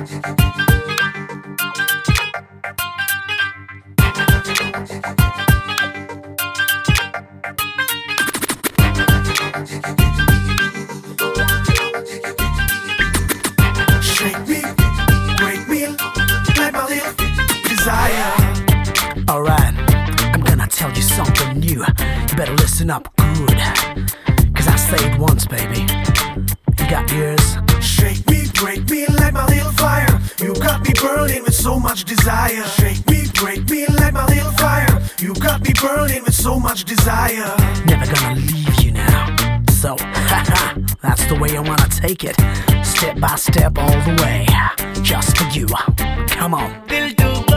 Shake me, break me, like my little desire. Alright, I'm gonna tell you something new. You better listen up good, cause I say it once, baby. You got ears? Shake me, break me, like my little fire. You got me burning with so much desire. Shake me, break me, like my little fire. You got me burning with so much desire. Never gonna leave you now. So, haha, that's the way I wanna take it. Step by step all the way. Just for you. Come on. दिल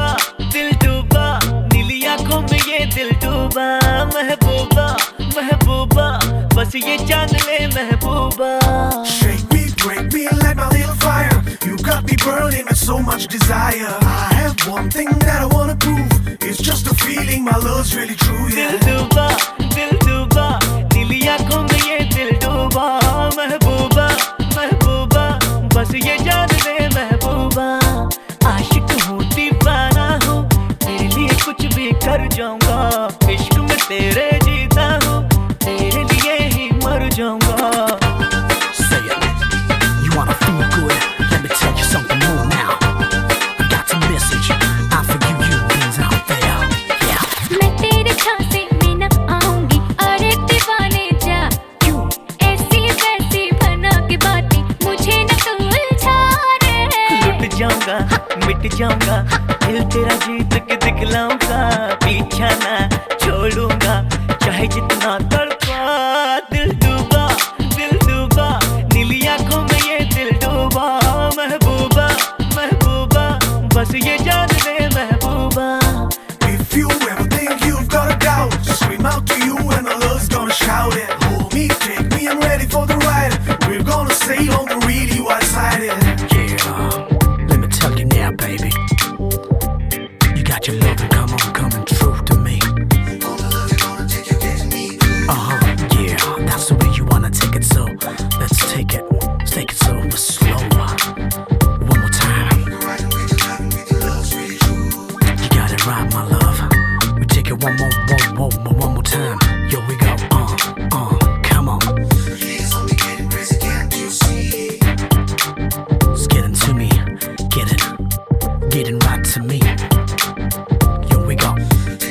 डूबा नीली आंखों में ये दिल डूबा महबूबा महबूबा बस ये जान ले महबूबा. Shake me, break me, like my little fire. You got me burning with so much desire. I have one thing that I wanna prove. It's just a feeling, my love's really true, yeah. दिल डूबा नीली आंखों में ये दिल डूबा महबूबा महबूबा बस ये जान ले महबूबा. आशिक हूँ दीवाना हूँ तेरे लिए कुछ भी कर जाऊंगा. इश्क में तेरे जीता हूँ तेरे लिए ही मर जाऊंगा. Say it. You wanna feel good? Let me tell you something more now. I got a message out for you humans out there. Yeah. मैं तेरे झांसे में न आऊंगी. अरे दीवाने जा क्यों ऐसी वैसी बना के बातें मुझे न तू उलझा रे. लुट जाऊंगा मिट जाऊंगा दिल तेरा जीत के दिखलाऊंगा. पीछा ना छोड़ूंगा चाहे जितना तड़पा. दिल डूबा नीली आंखों में ये दिल डूबा महबूबा महबूबा बस ये जान ले महबूबा. If you ever think you've got a doubt, just scream out to you and my love's gonna shout it. Hold me, take me, I'm ready for the ride. We're gonna sail on the really one-sided. Yeah. Let me tell you now, baby. You got your loving, come on, coming true to me. Yeah, that's the way you wanna take it, so let's take it so slow. One more time. You got it right, my love. We take it one more time. Here we go. Come on. It's getting to me, getting right to me. Here we go.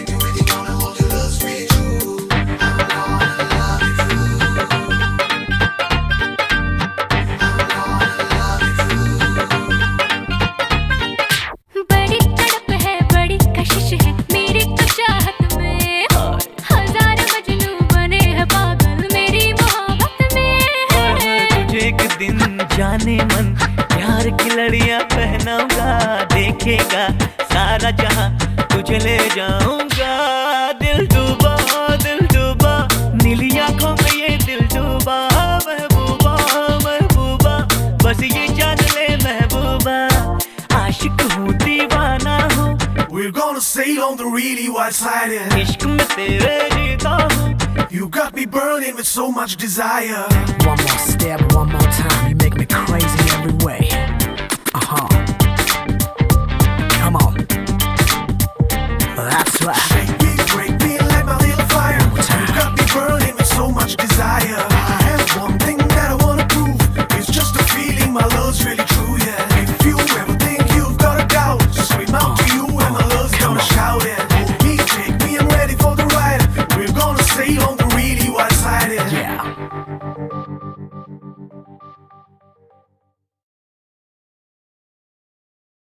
बड़ी तड़प है बड़ी कशिश है मेरी तो चाहत में. हजार मजनू बने हैं पागल मेरी मोहब्बत में. तुझे एक दिन जाने मन प्यार की लड़ियां पहनाऊंगा. देखेगा सारा जहां तुझे ले जाऊंगा. दिल डूबा नीली आंखों में ये दिल डूबा महबूबा महबूबा बस ये जान ले महबूबा. आशिक हूँ दीवाना हूँ We're gonna sail on the really one-sided. इश्क में तेरे जीता हूँ. You got me burning with so much desire. One more step, one more time. You make me crazy every way.